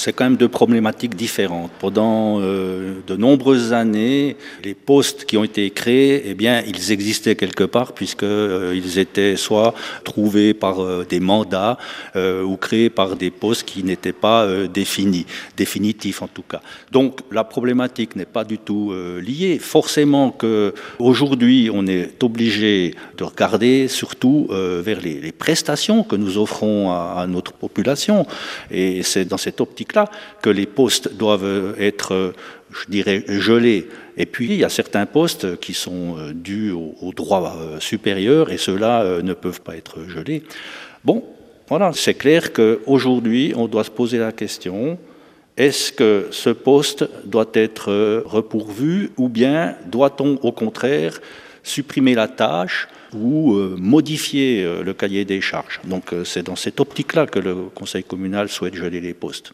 c'est quand même deux problématiques différentes. Pendant de nombreuses années, les postes qui ont été créés, eh bien, ils existaient quelque part puisqu'ils étaient soit trouvés par des mandats ou créés par des postes qui n'étaient pas définitifs en tout cas. Donc la problématique n'est pas du tout liée. Forcément qu'aujourd'hui, on est obligé de regarder surtout vers les prestations que nous offrons à notre population. Et c'est dans cette optique-là que les postes doivent être, je dirais, gelés. Et puis, il y a certains postes qui sont dus au droit supérieur et ceux-là ne peuvent pas être gelés. Bon, voilà, c'est clair qu'aujourd'hui, on doit se poser la question, est-ce que ce poste doit être repourvu ou bien doit-on au contraire supprimer la tâche ou modifier le cahier des charges. Donc c'est dans cette optique-là que le Conseil communal souhaite geler les postes.